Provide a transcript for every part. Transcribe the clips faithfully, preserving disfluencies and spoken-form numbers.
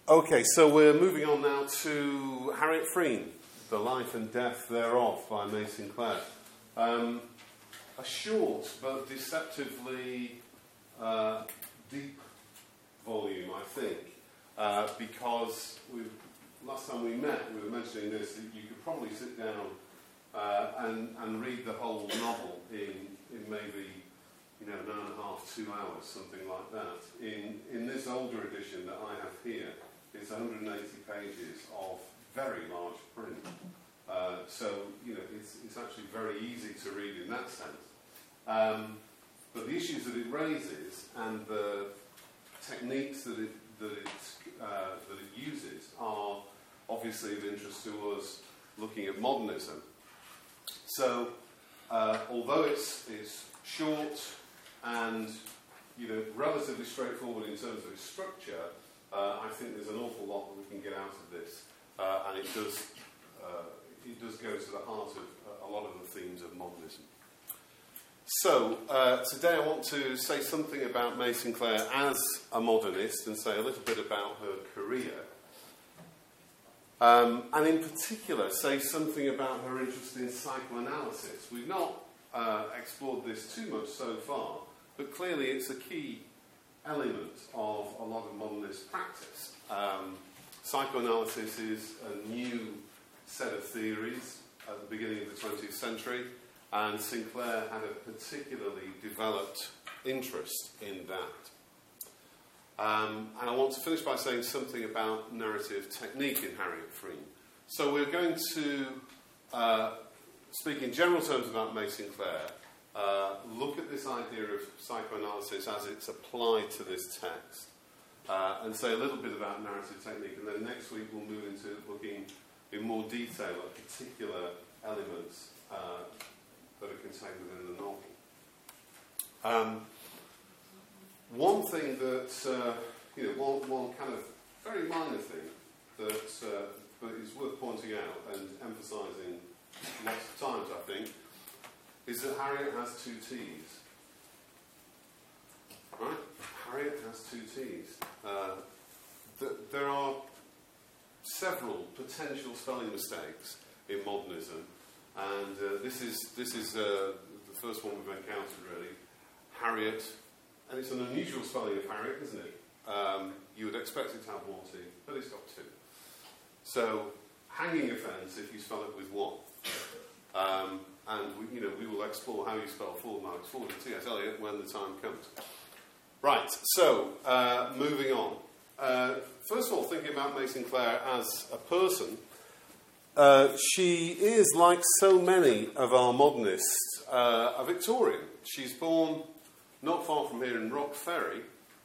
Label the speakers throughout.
Speaker 1: Okay, so we're moving on now to Harriet Frene, The Life and Death Thereof by May Sinclair. Um, a short but deceptively uh, deep volume, I think, uh, because we, last time we met, we were mentioning this, that you could probably sit down uh, and, and read the whole novel in, in maybe you know, an hour and a half, two hours, something like that. In, in this older edition that I have here, it's one hundred eighty pages of very large print. Uh, so, you know, it's, it's actually very easy to read in that sense. Um, but the issues that it raises and the techniques that it, that it, uh, that it uses are obviously of interest to us looking at modernism. So, uh, although it's, it's short and, you know, relatively straightforward in terms of its structure, uh, I think there's an awful lot that we can get out of this, uh, and it does uh, it does go to the heart of uh, a lot of the themes of modernism. So uh, today I want to say something about May Sinclair as a modernist and say a little bit about her career, um, and in particular say something about her interest in psychoanalysis. We've not uh, explored this too much so far, but clearly it's a key element of a lot of modernist practice. Um, psychoanalysis is a new set of theories at the beginning of the twentieth century, and Sinclair had a particularly developed interest in that. Um, and I want to finish by saying something about narrative technique in Harriet Frene. So we're going to uh, speak in general terms about May Sinclair, Uh, look at this idea of psychoanalysis as it's applied to this text, uh, and say a little bit about narrative technique, and then next week we'll move into looking in more detail at particular elements uh, that are contained within the novel. Um, one thing that, uh, you know, one, one kind of very minor thing that uh, but is worth pointing out and emphasising lots of times, I think, is that Harriet has two T's. Right? Harriet has two T's. Uh, th- there are several potential spelling mistakes in modernism, and uh, this is this is uh, the first one we've encountered, really. Harriet, and it's an unusual spelling of Harriet, isn't it? Um, you would expect it to have one T, but it's got two. So, hanging offence if you spell it with one. Um, And we, you know, we will explore how you spell Ford Marks Ford and T S Eliot when the time comes. Right, so, uh, moving on. Uh, first of all, thinking about May Sinclair as a person, uh, she is, like so many of our modernists, uh, a Victorian. She's born not far from here in Rock Ferry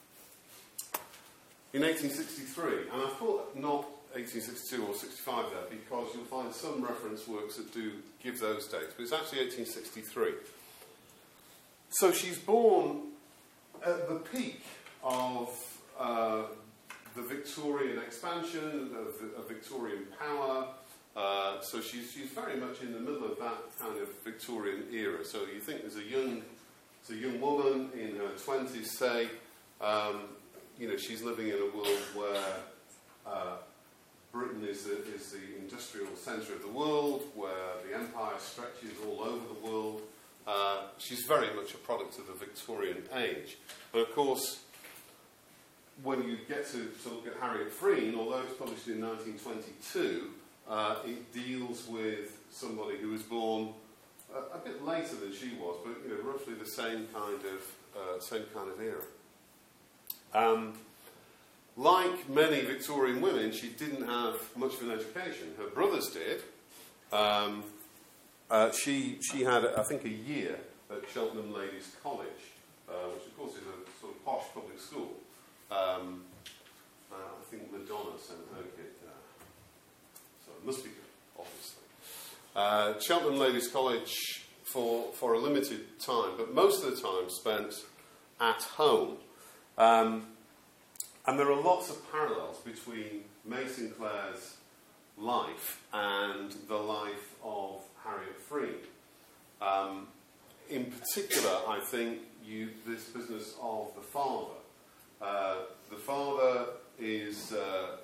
Speaker 1: in eighteen sixty-three. And I thought not eighteen sixty-two or sixty-five there, because you'll find some reference works that do give those dates, but it's actually eighteen sixty-three. So she's born at the peak of uh, the Victorian expansion, of, of Victorian power, uh, so she's, she's very much in the middle of that kind of Victorian era. So you think there's a young, there's a young woman in her twenties, say, um, you know, she's living in a world where uh, Britain is the, is the industrial centre of the world, where the empire stretches all over the world. Uh, she's very much a product of the Victorian age. But of course, when you get to, to look at Harriet Frene, although it's published in nineteen twenty-two, uh, it deals with somebody who was born a, a bit later than she was, but you know, roughly the same kind of uh, same kind of era. Um, Like many Victorian women, she didn't have much of an education. Her brothers did. Um, uh, she she had, I think, a year at Cheltenham Ladies' College, uh, which of course is a sort of posh public school. Um, uh, I think Madonna sent her kid there. So it must be good, obviously. Uh, Cheltenham Ladies' College for, for a limited time, but most of the time spent at home. Um, And there are lots of parallels between May Sinclair's life and the life of Harriet Frene. Um, in particular, I think you, this business of the father. Uh, the father is uh,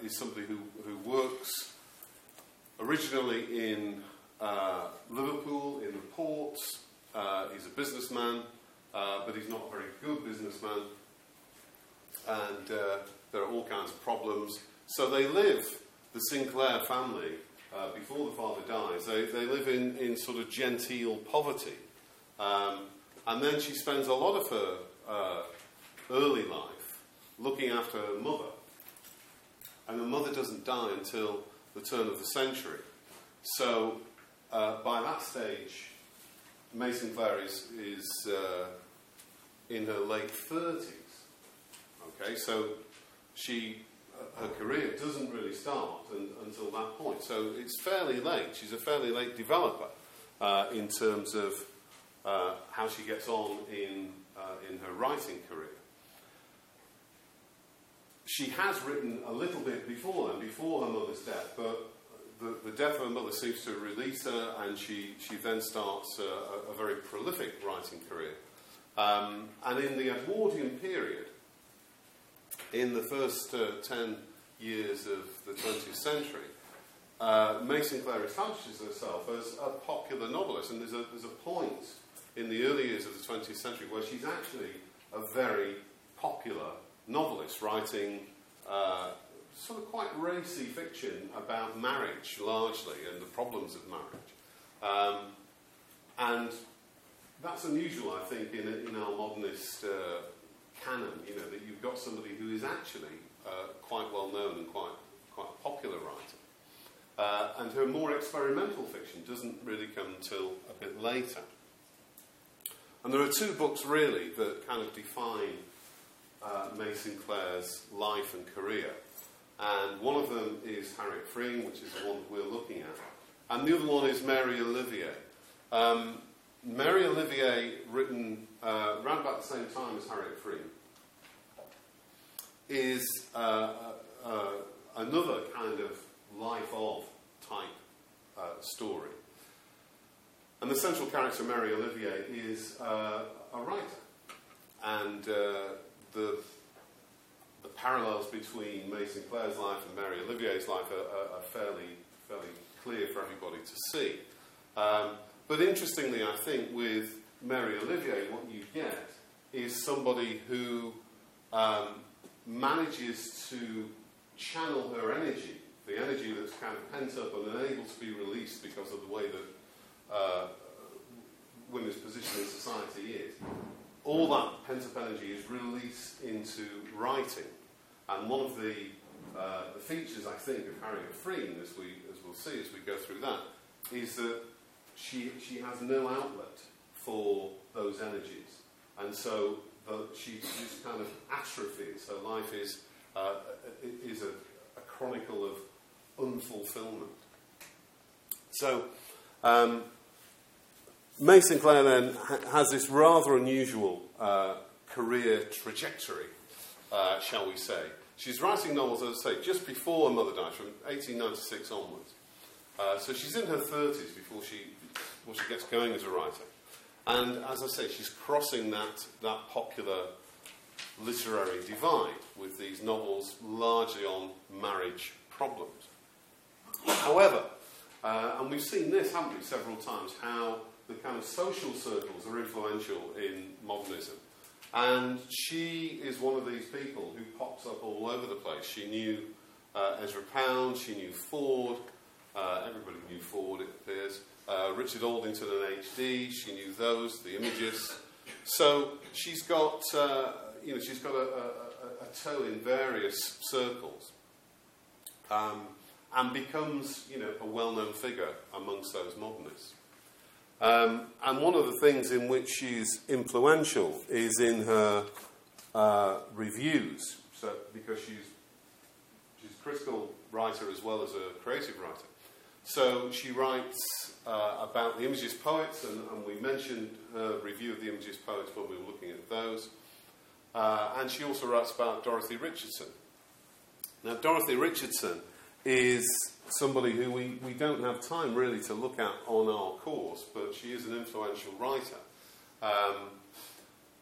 Speaker 1: is somebody who, who works originally in uh, Liverpool, in the ports. Uh, he's a businessman, uh, but he's not a very good businessman. And uh, there are all kinds of problems. So they live, the Sinclair family, uh, before the father dies, they, they live in, in sort of genteel poverty. Um, and then she spends a lot of her uh, early life looking after her mother. And her mother doesn't die until the turn of the century. So uh, by that stage, May Sinclair is, is uh, in her late thirties. Okay, so she, uh, her career doesn't really start un, until that point. So it's fairly late. She's a fairly late developer uh, in terms of uh, how she gets on in, uh, in her writing career. She has written a little bit before then, before her mother's death, but the, the death of her mother seems to release her, and she, she then starts a, a very prolific writing career. Um, and in the Edwardian period, in the first uh, ten years of the twentieth century, uh, May Sinclair establishes herself as a popular novelist, and there's a, there's a point in the early years of the twentieth century where she's actually a very popular novelist, writing uh, sort of quite racy fiction about marriage, largely, and the problems of marriage. Um, and that's unusual, I think, in, in our modernist uh, canon, you know, that you've got somebody who is actually uh, quite well known and quite, quite a popular writer. Uh, and her more experimental fiction doesn't really come until a bit later. And there are two books, really, that kind of define Uh, May Sinclair's life and career. And one of them is Harriet Freeman, which is the one that we're looking at. And the other one is Mary Olivier. Um, Mary Olivier, written uh, around about the same time as Harriet Freeman, is uh, uh, another kind of life of type uh, story. And the central character, Mary Olivier, is uh, a writer. And uh, The, the parallels between May Sinclair's life and Mary Olivier's life are, are, are fairly, fairly clear for everybody to see. Um, but interestingly, I think, with Mary Olivier, what you get is somebody who um, manages to channel her energy, the energy that's kind of pent up and unable to be released because of the way that uh, women's position in society is. All that pent-up energy is released into writing. And one of the, uh, the features, I think, of Harriet Freeman, as, we, as we'll see as we go through that, is that she, she has no outlet for those energies. And so the, she just kind of atrophies. Her life is, uh, is a, a chronicle of unfulfillment. So, um, May Sinclair then ha- has this rather unusual uh, career trajectory, uh, shall we say. She's writing novels, as I say, just before her mother dies, from eighteen ninety-six onwards. Uh, so she's in her thirties before she, before she gets going as a writer. And as I say, she's crossing that, that popular literary divide with these novels largely on marriage problems. However, uh, and we've seen this, haven't we, several times, how the kind of social circles are influential in modernism. And she is one of these people who pops up all over the place. She knew uh, Ezra Pound, she knew Ford, uh, everybody knew Ford, it appears, uh, Richard Aldington and H D, she knew those, the Imagists. So she's got, uh, you know, she's got a, a, a toe in various circles, um, and becomes, you know, a well-known figure amongst those modernists. Um, and one of the things in which she's influential is in her uh, reviews, so because she's she's a critical writer as well as a creative writer. So she writes uh, about the Imagist poets, and, and we mentioned her review of the Imagist poets when we were looking at those. Uh, and she also writes about Dorothy Richardson. Now, Dorothy Richardson is somebody who we, we don't have time really to look at on our course, but she is an influential writer. Um,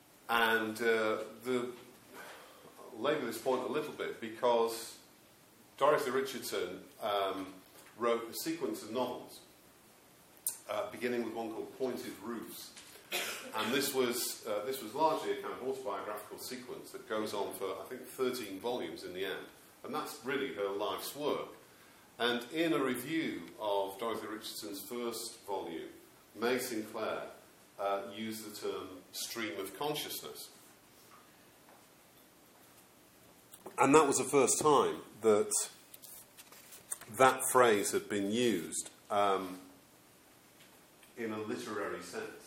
Speaker 1: and uh, the, I'll labour this point a little bit because Dorothy Richardson um, wrote a sequence of novels, uh, beginning with one called Pointed Roofs. And this was, uh, this was largely a kind of autobiographical sequence that goes on for, I think, thirteen volumes in the end. And that's really her life's work. And in a review of Dorothy Richardson's first volume, May Sinclair uh, used the term stream of consciousness. And that was the first time that that phrase had been used um, in a literary sense.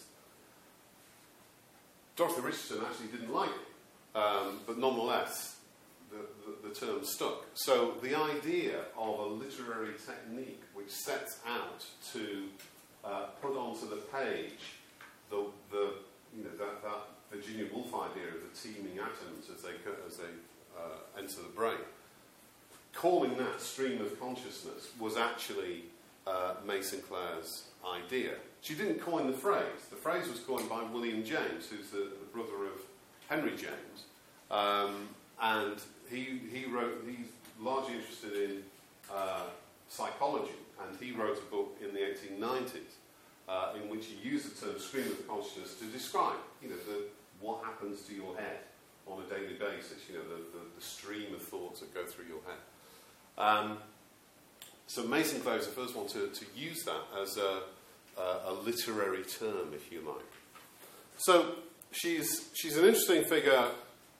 Speaker 1: Dorothy Richardson actually didn't like it, um, but nonetheless, the, the, the term stuck. So the idea of a literary technique which sets out to uh, put onto the page the, the you know that, that Virginia Woolf idea of the teeming atoms as they as they uh, enter the brain, calling that stream of consciousness was actually uh, May Sinclair's idea. She didn't coin the phrase. The phrase was coined by William James, who's the, the brother of Henry James, um, and he he wrote. He's largely interested in uh, psychology, and he wrote a book in the eighteen nineties uh, in which he used the term stream of consciousness to describe, you know, the, what happens to your head on a daily basis. You know, the, the, the stream of thoughts that go through your head. Um, so May Sinclair is the first one to, to use that as a Uh, a literary term, if you like. So she's she's an interesting figure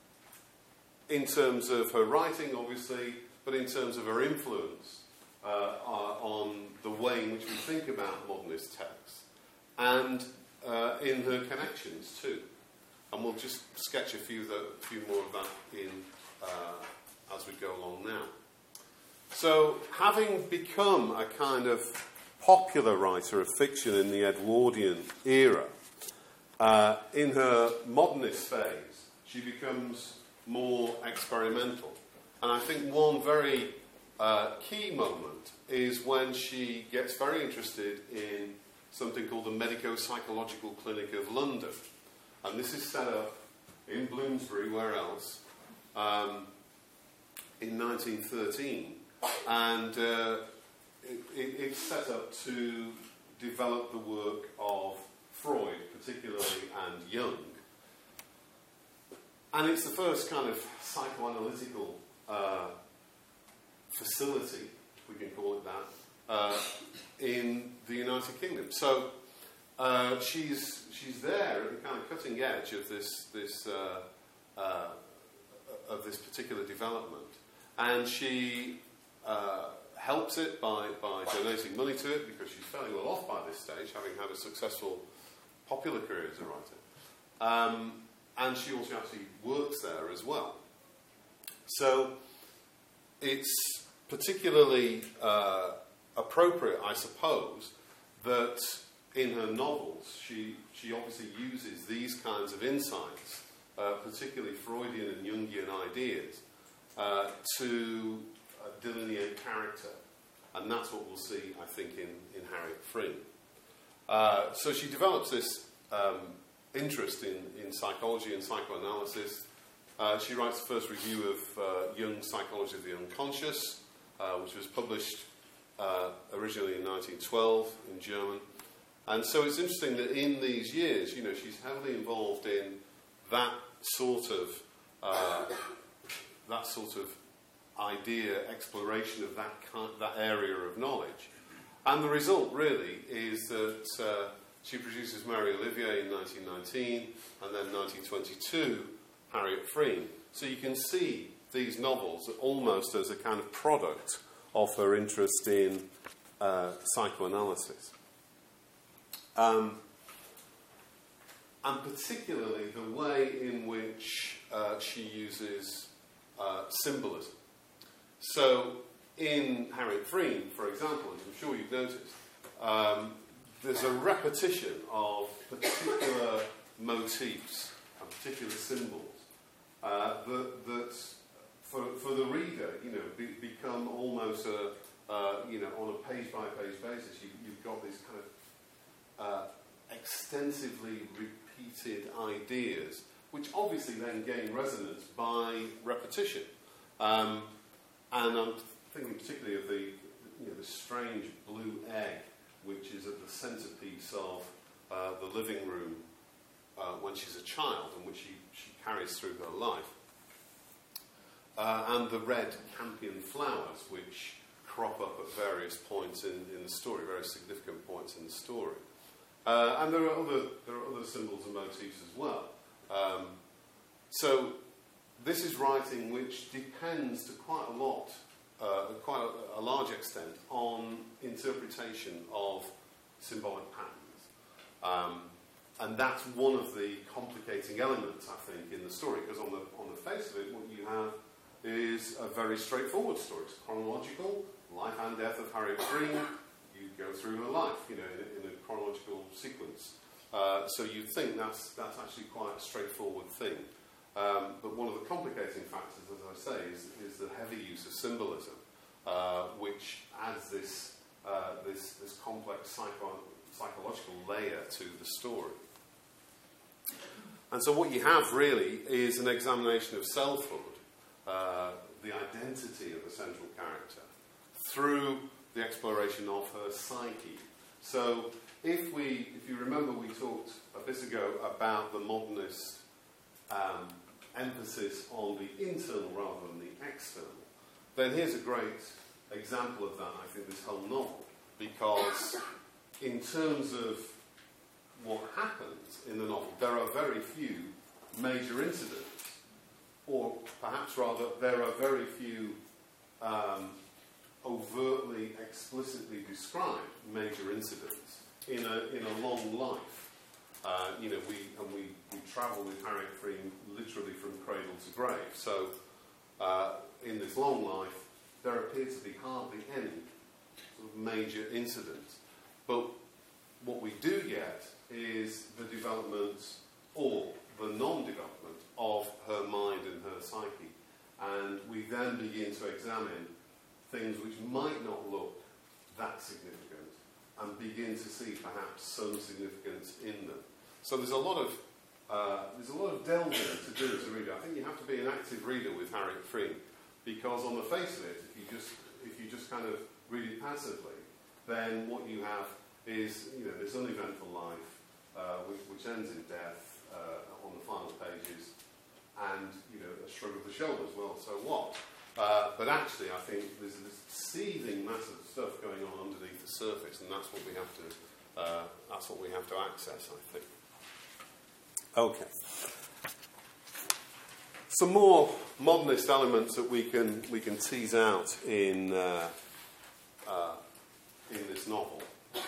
Speaker 1: in terms of her writing, obviously, but in terms of her influence uh, uh, on the way in which we think about modernist texts, and uh, in her connections too. And we'll just sketch a few the, few more of that in uh, as we go along now. So, having become a kind of popular writer of fiction in the Edwardian era, uh, in her modernist phase, she becomes more experimental. And I think one very uh, key moment is when she gets very interested in something called the Medico-Psychological Clinic of London. And this is set up in Bloomsbury, where else, um, in nineteen thirteen. And uh, It, it, it's set up to develop the work of Freud, particularly, and Jung. And it's the first kind of psychoanalytical uh, facility, if we can call it that, uh, in the United Kingdom. So uh, she's she's there at the kind of cutting edge of this this uh, uh, of this particular development, and she Uh, helps it by, by donating money to it, because she's fairly well off by this stage, having had a successful popular career as a writer. Um, and she also actually works there as well. So it's particularly uh, appropriate, I suppose, that in her novels she, she obviously uses these kinds of insights, uh, particularly Freudian and Jungian ideas, uh, to Uh, delineate character, and that's what we'll see, I think, in, in Harriet Freen. Uh, so she develops this um, interest in, in psychology and psychoanalysis. Uh, she writes the first review of uh, Jung's Psychology of the Unconscious, uh, which was published uh, originally in nineteen twelve in German. And so it's interesting that in these years, you know, she's heavily involved in that sort of uh, that sort of idea, exploration of that kind, that area of knowledge. And the result, really, is that uh, she produces Mary Olivier in nineteen nineteen, and then nineteen twenty-two, Harriet Freen. So you can see these novels almost as a kind of product of her interest in uh, psychoanalysis. Um, and particularly the way in which uh, she uses uh, symbolism. So, in Harriet Freen, for example, as I'm sure you've noticed, um, there's a repetition of particular motifs and particular symbols uh, that, that for, for the reader, you know, be, become almost a, uh, you know, on a page-by-page basis. You, you've got these kind of uh, extensively repeated ideas, which obviously then gain resonance by repetition. Um, And I'm thinking particularly of the, you know, the strange blue egg, which is at the centrepiece of uh, the living room uh, when she's a child, and which she, she carries through her life. Uh, and the red campion flowers, which crop up at various points in, in the story, very significant points in the story. Uh, and there are other there are other symbols and motifs as well. Um, so this is writing which depends to quite a lot, uh, quite a, a large extent, on interpretation of symbolic patterns. Um, and that's one of the complicating elements, I think, in the story, because on the on the face of it, what you have is a very straightforward story. It's chronological, life and death of Harriet Frene. You go through her life, you know, in a, in a chronological sequence. Uh, so you'd think that's that's actually quite a straightforward thing. Um, but one of the complicating factors, as I say, is, is the heavy use of symbolism, uh, which adds this uh, this, this complex psycho- psychological layer to the story. And so what you have really is an examination of selfhood, uh, the identity of the central character, through the exploration of her psyche. So if we, if you remember, we talked a bit ago about the modernist um, emphasis on the internal rather than the external, then here's a great example of that, I think, this whole novel, because in terms of what happens in the novel, there are very few major incidents, or perhaps rather, there are very few um, overtly, explicitly described major incidents in a in a long life. Uh, you know, we and we, we travel with Harriet Frene literally from cradle to grave. So, uh, in this long life, there appear to be hardly any sort of major incidents. But what we do get is the development, or the non-development, of her mind and her psyche. And we then begin to examine things which might not look that significant, and begin to see perhaps some significance in them. So there's a lot of uh, there's a lot of delving to do as a reader. I think you have to be an active reader with Harriet Frene, because on the face of it, if you just if you just kind of read it passively, then what you have is, you know, this uneventful life uh, which, which ends in death uh, on the final pages, and, you know, a shrug of the shoulders. Well, so what? Uh, but actually, I think there's this seething mass of stuff going on underneath the surface, and that's what we have to uh, that's what we have to access, I think. Okay. Some more modernist elements that we can we can tease out in uh, uh, in this novel.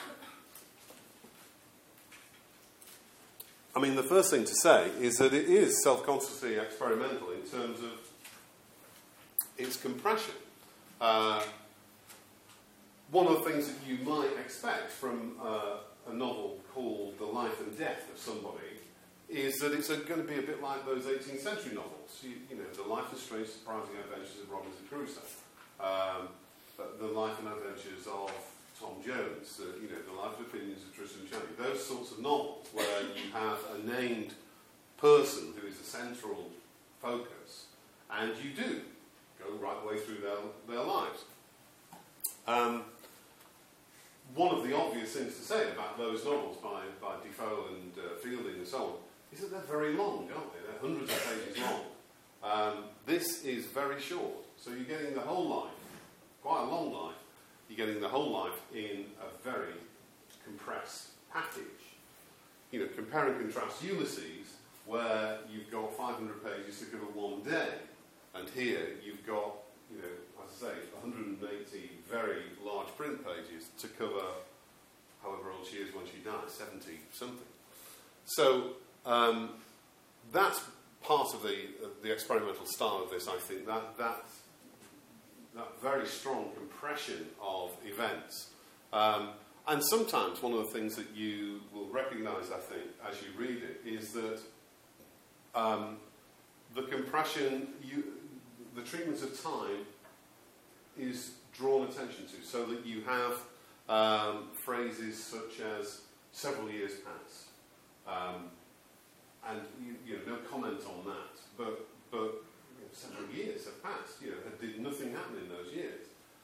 Speaker 1: I mean, the first thing to say is that it is self-consciously experimental in terms of its compression. Uh, one of the things that you might expect from uh, a novel called The Life and Death of Somebody is that it's a, going to be a bit like those eighteenth century novels. You, you know, The Life and Strange Surprising Adventures of Robinson Crusoe, um, but The Life and Adventures of Tom Jones, uh, you know, The Life and Opinions of Tristram Shandy, those sorts of novels where you have a named person who is a central focus, and you do go right the way through their, their lives. Um, one of the obvious things to say about those novels by, by Defoe and uh, Fielding and so on is that they're very long, aren't they? They're hundreds of pages long. Um, this is very short, so you're getting the whole life, quite a long life. You're getting the whole life in a very compressed package. You know, compare and contrast Ulysses, where you've got five hundred pages to cover one day, and here you've got, you know, as I say, one hundred eighty very large print pages to cover however old she is when she dies, seventy something. So um, that's part of the uh, the experimental style of this, I think. That that that very strong compression of events. Um, and sometimes one of the things that you will recognise, I think, as you read it, is that um, the compression, you, the treatment of time is drawn attention to, so that you have um, phrases such as several years pass. Um, and you, you know, no comment on that, but, but several years have passed, you know, did nothing happen in those years.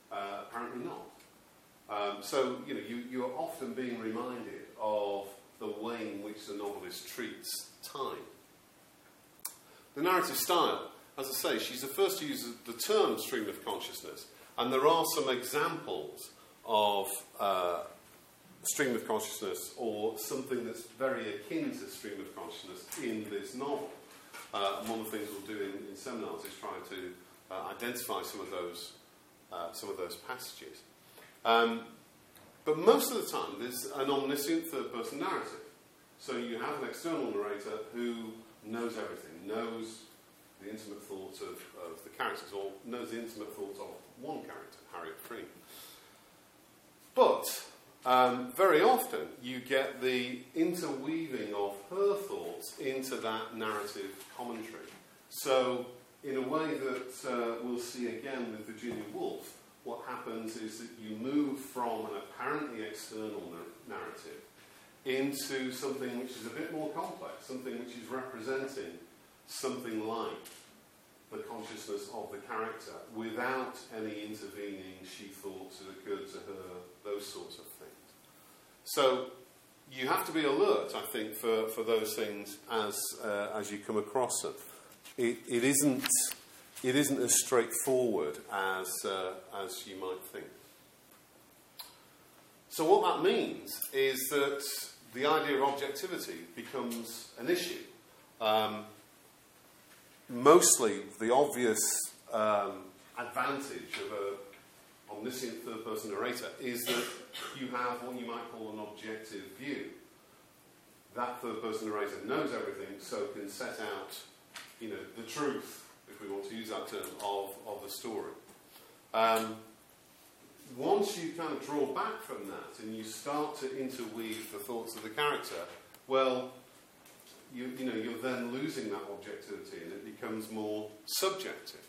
Speaker 1: Um, so, you know, you, you're often being reminded of the way in which the novelist treats time. The narrative style, as I say, she's the first to use the term stream of consciousness, and there are some examples of uh, stream of consciousness or something that's very akin to stream of consciousness in this novel. Uh, and one of the things we'll do in, in seminars is try to uh, identify some of those uh, some of those passages. Um, but most of the time, there's an omniscient third-person narrative. So you have an external narrator who knows everything, knows the intimate thoughts of, of the characters, or knows the intimate thoughts of one character, Harriet Freme. But um, very often you get the interweaving of her thoughts into that narrative commentary. So in a way that uh, we'll see again with Virginia Woolf, what happens is that you move from an apparently external nar- narrative into something which is a bit more complex, something which is representing something like the consciousness of the character without any intervening she thoughts that occurred to her, those sorts of things. So you have to be alert, I think, for, for those things as uh, as you come across them. It, it isn't it isn't as straightforward as uh, as you might think. So what that means is that the idea of objectivity becomes an issue. Um, mostly, the obvious um, advantage of an omniscient third-person narrator is that you have what you might call an objective view. That third-person narrator knows everything, so can set out, you know, the truth, if we want to use that term, of, of the story. Um, once you kind of draw back from that and you start to interweave the thoughts of the character, well, you, you know, you're then losing that objectivity and it becomes more subjective.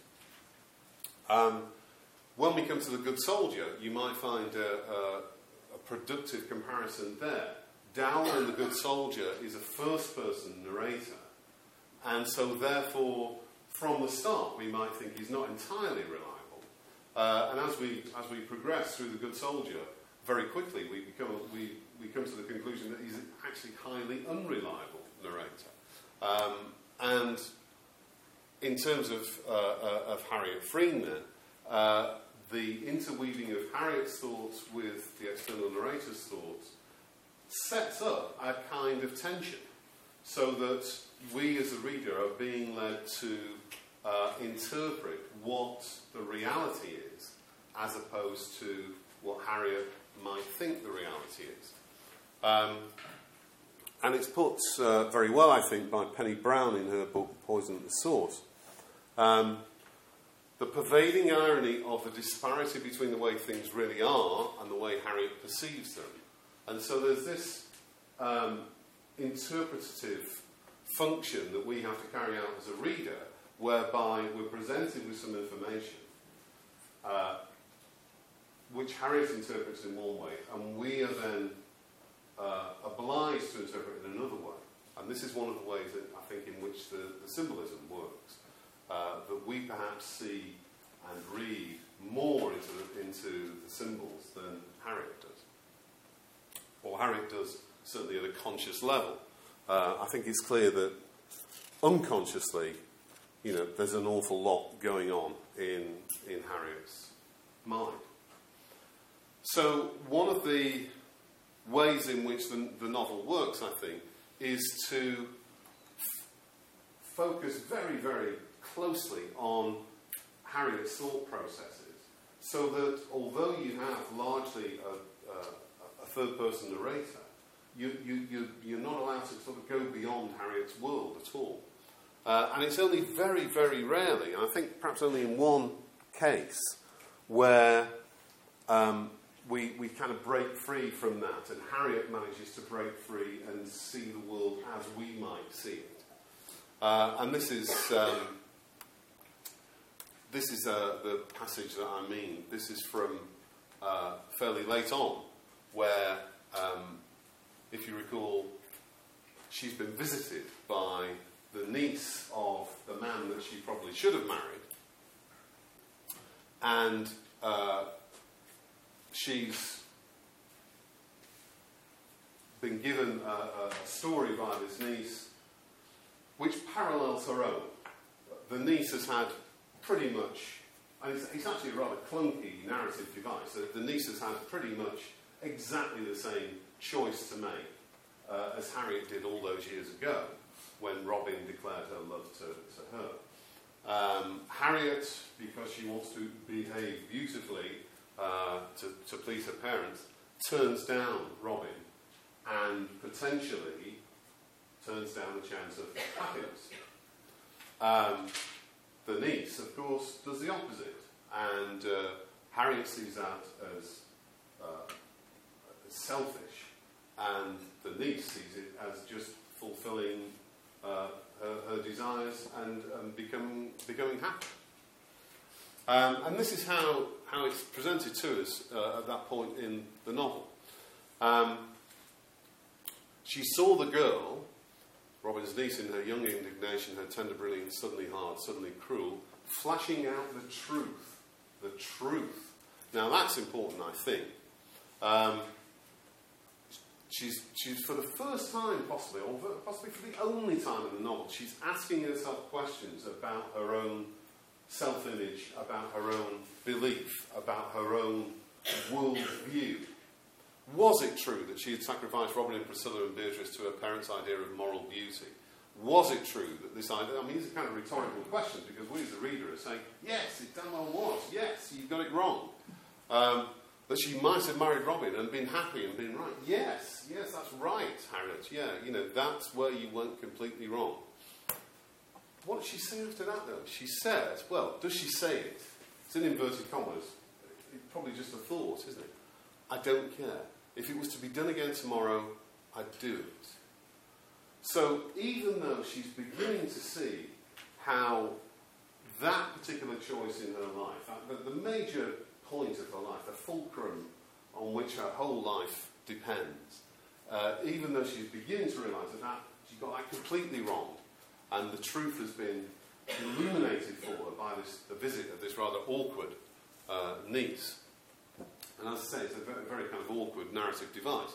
Speaker 1: Um, when we come to The Good Soldier, you might find a, a, a productive comparison there. Dowler in The Good Soldier is a first-person narrator, and so therefore, from the start, we might think he's not entirely reliable. Uh, and as we as we progress through The Good Soldier, very quickly we become we, we come to the conclusion that he's actually highly unreliable narrator. Um, and in terms of uh, uh, of Harriet Freme, then, uh, the interweaving of Harriet's thoughts with the external narrator's thoughts sets up a kind of tension, so that we as a reader are being led to uh, interpret what the reality is, as opposed to what Harriet might think the reality is. Um, and it's put uh, very well, I think, by Penny Brown in her book Poison at the Source. Um, the pervading irony of the disparity between the way things really are and the way Harriet perceives them. And so there's this um, interpretative function that we have to carry out as a reader, whereby we're presented with some information uh, which Harriet interprets in one way, and we are then uh, obliged to interpret it in another way. And this is one of the ways that I think in which the, the symbolism works, uh, that we perhaps see and read more into the, into the symbols than Harriet does. Or Harriet does, certainly at a conscious level. Uh, I think it's clear that unconsciously, you know, there's an awful lot going on in in Harriet's mind. So one of the ways in which the, the novel works, I think, is to f- focus very, very closely on Harriet's thought processes, so that although you have largely a, a, a third-person narrator, you, you, you, you're not allowed to sort of go beyond Harriet's world at all. Uh, and it's only very, very rarely, and I think perhaps only in one case, where um, we, we kind of break free from that, and Harriet manages to break free and see the world as we might see it. Uh, and this is um, this is uh, the passage that I mean. This is from uh, fairly late on, where, um, if you recall, she's been visited by the niece of the man that she probably should have married, and uh, she's been given a, a story by this niece which parallels her own. The niece has had pretty much, and it's, it's actually a rather clunky narrative device, the, the niece has had pretty much exactly the same choice to make uh, as Harriet did all those years ago when Robin declared her love to, to her. Um, Harriet, because she wants to behave beautifully uh, to, to please her parents, turns down Robin and potentially turns down the chance of happiness. Um, the niece, of course, does the opposite, and uh, Harriet sees that as, uh, as selfish, and the niece sees it as just fulfilling uh, her, her desires and um, become, becoming happy. Um, and this is how, how it's presented to us uh, at that point in the novel. Um, she saw the girl, Robin's niece, in her young indignation, her tender brilliance, suddenly hard, suddenly cruel, flashing out the truth. The truth. Now that's important, I think. Um, she's, she's, for the first time, possibly, or possibly for the only time in the novel, she's asking herself questions about her own self-image, about her own belief, about her own worldview. Was it true that she had sacrificed Robin and Priscilla and Beatrice to her parents' idea of moral beauty? Was it true that this idea... I mean, these are kind of rhetorical questions because we as the reader are saying, yes, it damn well was. Yes, you got it wrong. Um, that she might have married Robin and been happy and been right. Yes, yes, that's right, Harriet. Yeah, you know, that's where you went completely wrong. What does she say after that, though? She says, well, does she say it? It's in inverted commas. It's probably just a thought, isn't it? I don't care. If it was to be done again tomorrow, I'd do it. So even though she's beginning to see how that particular choice in her life, the, the major point of her life, the fulcrum on which her whole life depends, uh, even though she's beginning to realise that, that she got that completely wrong, and the truth has been illuminated for her by this, the visit of this rather awkward uh, niece. And as I say, it's a very, very kind of awkward narrative device.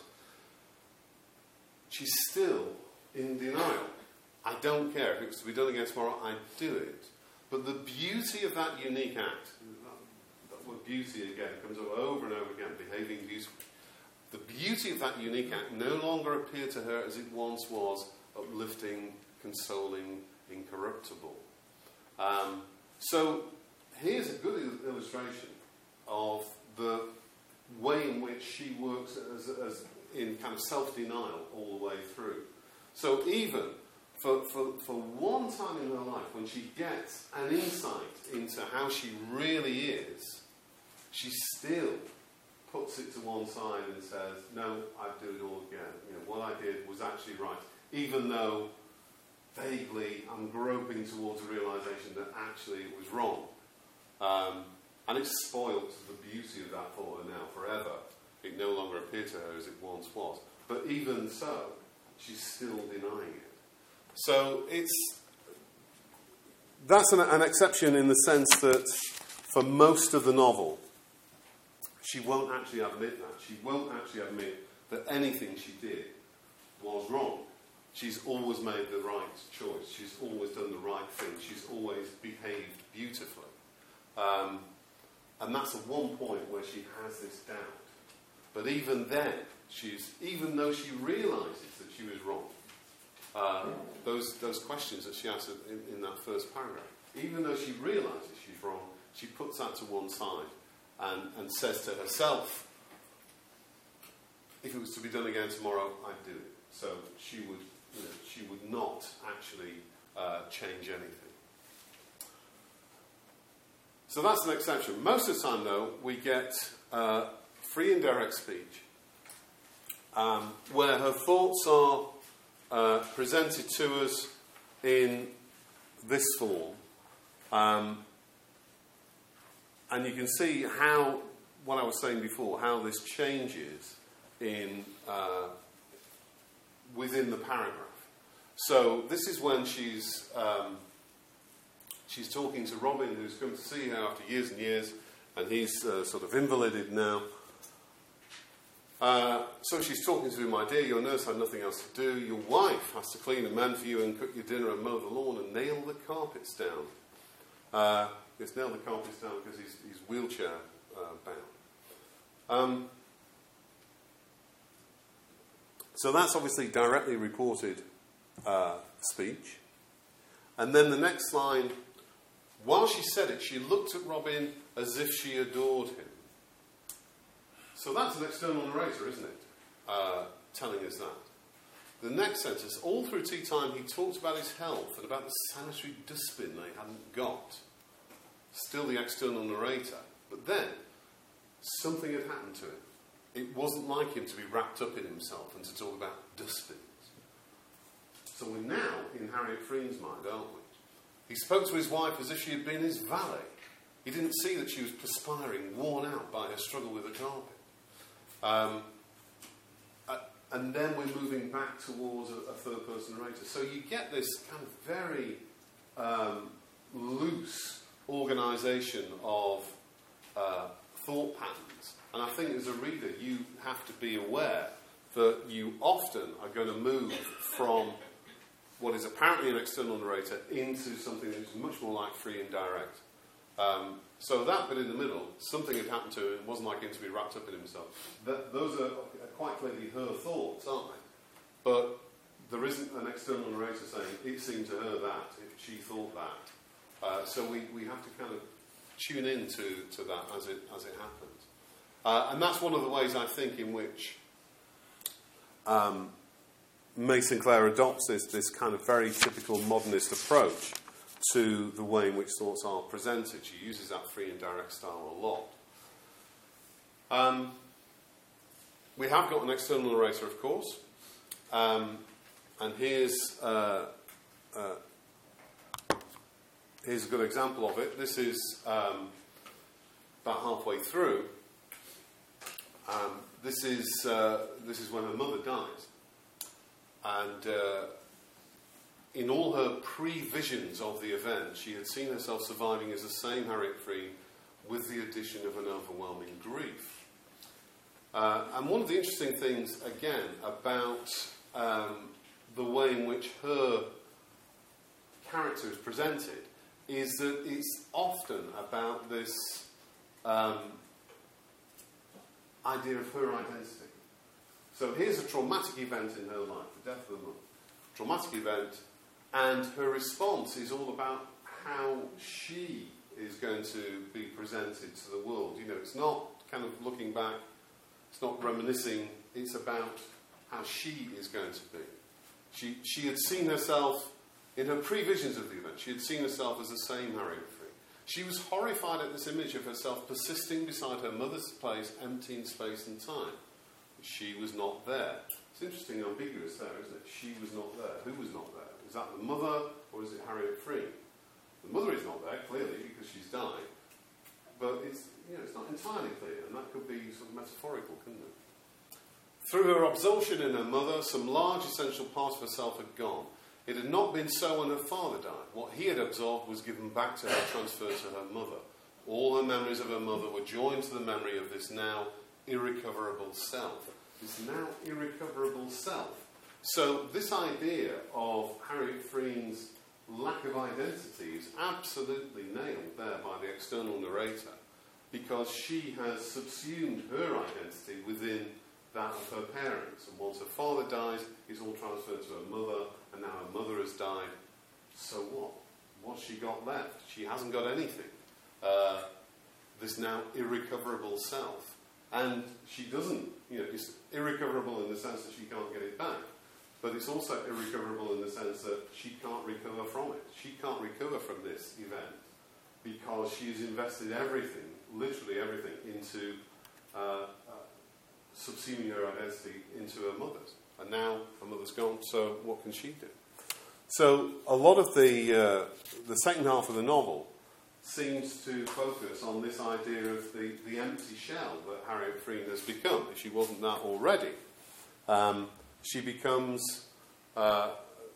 Speaker 1: She's still in denial. I don't care. If it was to be done again tomorrow, I'd do it. But the beauty of that unique act, that word beauty again comes up over and over again, behaving beautifully. The beauty of that unique act no longer appeared to her as it once was, uplifting, consoling, incorruptible. Um, so here's a good il- illustration of the way in which she works as, as in kind of self-denial all the way through. So even for, for, for one time in her life, when she gets an insight into how she really is, she still puts it to one side and says, no, I'd do it all again. You know, what I did was actually right. Even though vaguely I'm groping towards a realisation that actually it was wrong. Um, and it's spoilt the beauty of that for her now forever. It no longer appeared to her as it once was. But even so, she's still denying it. So it's that's an, an exception in the sense that for most of the novel, she won't actually admit that. She won't actually admit that anything she did was wrong. She's always made the right choice. She's always done the right thing. She's always behaved beautifully. Um, and that's at one point where she has this doubt. But even then, she's even though she realises that she was wrong, uh, those those questions that she asked in, in that first paragraph, even though she realises she's wrong, she puts that to one side and, and says to herself, if it was to be done again tomorrow, I'd do it. So she would, you know, she would not actually uh, change anything. So that's an exception. Most of the time, though, we get uh, free and direct speech, um, where her thoughts are uh, presented to us in this form. Um, and you can see how, what I was saying before, how this changes in uh, within the paragraph. So this is when she's um, she's talking to Robin, who's come to see her after years and years, and he's uh, sort of invalided now. Uh, so she's talking to him, my dear, your nurse had nothing else to do. Your wife has to clean and mend for you and cook your dinner and mow the lawn and nail the carpets down. Uh, yes, nail the carpets down because he's, he's wheelchair uh, bound. Um, so that's obviously directly reported uh, speech. And then the next line, while she said it, she looked at Robin as if she adored him. So that's an external narrator, isn't it? Uh, telling us that. The next sentence, all through tea time, he talked about his health and about the sanitary dustbin they hadn't got. Still the external narrator. But then, something had happened to him. It wasn't like him to be wrapped up in himself and to talk about dustbins. So we're now in Harriet Freeman's mind, aren't we? He spoke to his wife as if she had been his valet. He didn't see that she was perspiring, worn out by her struggle with the carpet. Um, uh, and then we're moving back towards a, a third-person narrator. So you get this kind of very um, loose organisation of uh, thought patterns. And I think as a reader, you have to be aware that you often are going to move from what is apparently an external narrator into something that is much more like free and direct. Um, so that bit in the middle, something had happened to him, it wasn't like him to be wrapped up in himself. That, those are quite clearly her thoughts, aren't they? But there isn't an external narrator saying, it seemed to her that, she thought that. Uh, so we, we have to kind of tune in to, to that as it, as it happens. Uh, and that's one of the ways, I think, in which um, May Sinclair adopts this, this kind of very typical modernist approach to the way in which thoughts are presented. She uses that free and direct style a lot. Um, we have got an external narrator, of course. Um, and here's, uh, uh, here's a good example of it. This is um, about halfway through. Um, this is uh, this is when her mother dies. And uh, in all her pre-visions of the event, she had seen herself surviving as the same Harriet Free with the addition of an overwhelming grief. Uh, and one of the interesting things, again, about um, the way in which her character is presented is that it's often about this um, idea of her identity. So here's a traumatic event in her life, the death of the mother. Traumatic event, and her response is all about how she is going to be presented to the world. You know, it's not kind of looking back, it's not reminiscing, it's about how she is going to be. She, she had seen herself, in her previsions of the event, she had seen herself as the same Harriet Free. She was horrified at this image of herself persisting beside her mother's place, empty in space and time. She was not there. It's interesting, ambiguous there, isn't it? She was not there. Who was not there? Is that the mother, or is it Harriet Free? The mother is not there, clearly, because she's died. But it's, you know, it's not entirely clear, and that could be sort of metaphorical, couldn't it? Through her absorption in her mother, some large essential part of herself had gone. It had not been so when her father died. What he had absorbed was given back to her, transferred to her mother. All her memories of her mother were joined to the memory of this now irrecoverable self. This now irrecoverable self. So this idea of Harriet Freeman's lack of identity is absolutely nailed there by the external narrator, because she has subsumed her identity within that of her parents. And once her father dies, it's all transferred to her mother, and now her mother has died. So what? What's she got left? She hasn't got anything. Uh, this now irrecoverable self. And she doesn't, you know, it's irrecoverable in the sense that she can't get it back. But it's also irrecoverable in the sense that she can't recover from it. She can't recover from this event because she's invested everything, literally everything, into uh, uh, subsuming her identity into her mother's. And now her mother's gone, so what can she do? So a lot of the uh, the second half of the novel seems to focus on this idea of the, the empty shell that Harriet Freeman has become, if she wasn't that already. Um, she becomes uh,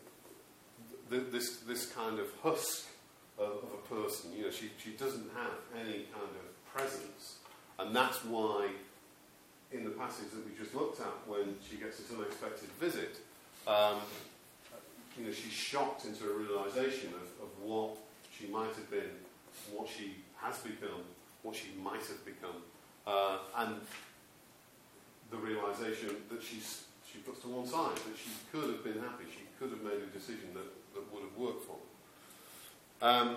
Speaker 1: th- this this kind of husk of, of a person. You know, she, she doesn't have any kind of presence. And that's why in the passage that we just looked at, when she gets this unexpected visit, um, you know, she's shocked into a realization of, of what she might have been, what she has become, what she might have become, uh, and the realization that she's, she puts to one side, that she could have been happy, she could have made a decision that, that would have worked for her. Um,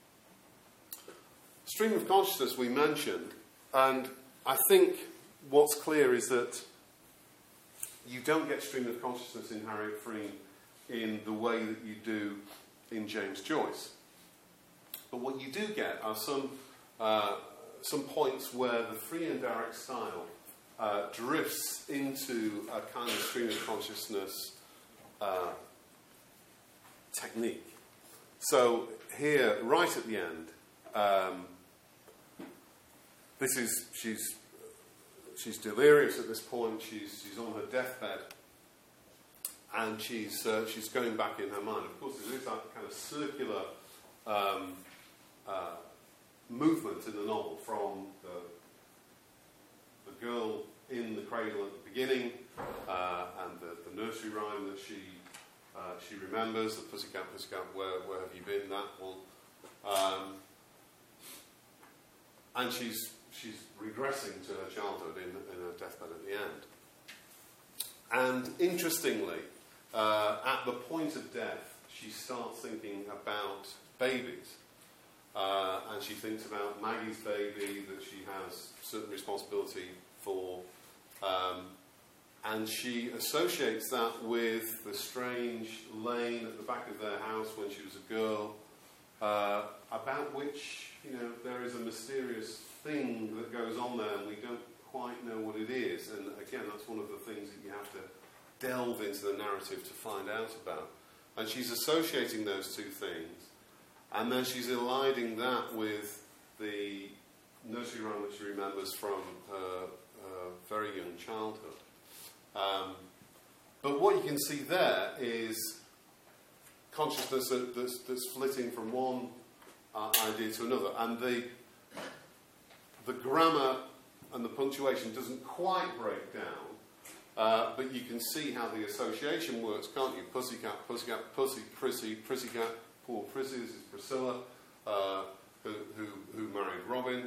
Speaker 1: stream of consciousness we mentioned, and I think what's clear is that you don't get stream of consciousness in Harriet Frene in the way that you do in James Joyce. But what you do get are some, uh, some points where the free and direct style uh, drifts into a kind of stream of consciousness uh, technique. So here, right at the end, um, this is, she's She's delirious at this point. She's, she's on her deathbed, and she's uh, she's going back in her mind. Of course, there is that kind of circular um, uh, movement in the novel from the, the girl in the cradle at the beginning, uh, and the, the nursery rhyme that she uh, she remembers, the Pussycat, Pussycat, where where have you been? That one, um, and she's. She's regressing to her childhood in, in her deathbed at the end. And interestingly, uh, at the point of death, she starts thinking about babies. Uh, and she thinks about Maggie's baby that she has certain responsibility for. Um, and she associates that with the strange lane at the back of their house when she was a girl, uh, about which, you know, there is a mysterious thing that goes on there, and we don't quite know what it is. And again, that's one of the things that you have to delve into the narrative to find out about. And she's associating those two things, and then she's eliding that with the nursery rhyme that she remembers from her, her very young childhood. Um, but what you can see there is consciousness that, that's, that's flitting from one uh, idea to another, and the The grammar and the punctuation doesn't quite break down, uh, but you can see how the association works, can't you? Pussycat, Pussycat, Pussy, Prissy, Prissycat, poor Prissy, this is Priscilla, uh, who, who, who married Robin.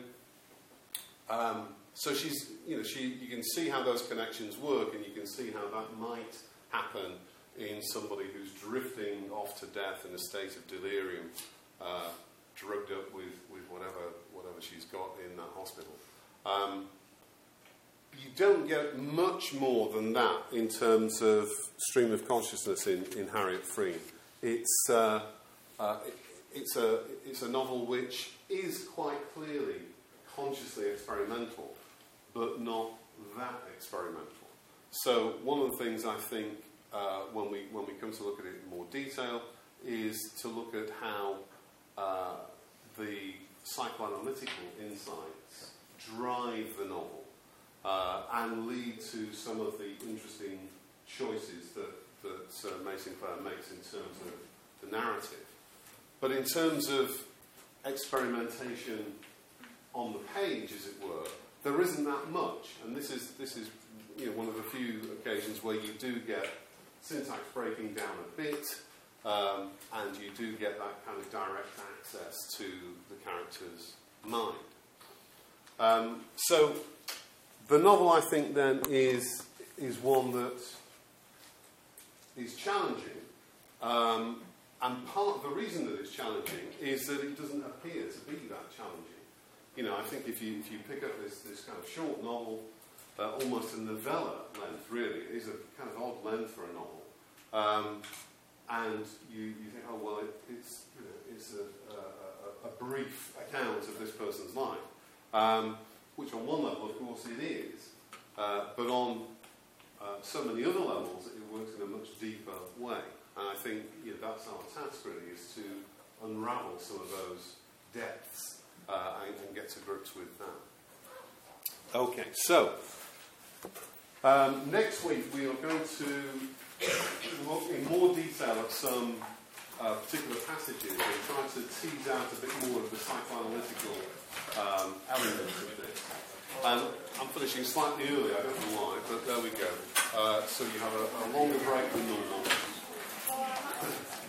Speaker 1: Um, so she's, you know, she, you can see how those connections work, and you can see how that might happen in somebody who's drifting off to death in a state of delirium, uh, drugged up with, with whatever whatever she's got in that hospital. Um, you don't get much more than that in terms of stream of consciousness in, in Harriet Frene. It's uh, uh, it, it's a it's a novel which is quite clearly consciously experimental, but not that experimental. So one of the things I think uh, when we when we come to look at it in more detail is to look at how uh, the psychoanalytical insights drive the novel uh, and lead to some of the interesting choices that, that uh, Mason Clare makes in terms of the narrative. But in terms of experimentation on the page, as it were, there isn't that much. And this is, this is you know, one of the few occasions where you do get syntax breaking down a bit, Um, and you do get that kind of direct access to the character's mind. Um, so the novel, I think, then is is one that is challenging, um, and part of the reason that it's challenging is that it doesn't appear to be that challenging. You know, I think if you if you pick up this this kind of short novel, uh, almost a novella length, really, it is a kind of odd length for a novel. Um, And you, you think, oh, well, it, it's, you know, it's a, a, a brief account of this person's life. Um, which on one level, of course, it is. Uh, but on uh, so many other levels, it works in a much deeper way. And I think you know, that's our task, really, is to unravel some of those depths uh, and, and get to grips with that. Okay, so um, next week we are going to look in more detail at some uh, particular passages and try to tease out a bit more of the psychoanalytical um, elements of this. And I'm finishing slightly early, I don't know why, but there we go. Uh, so you have a, a longer break than normal.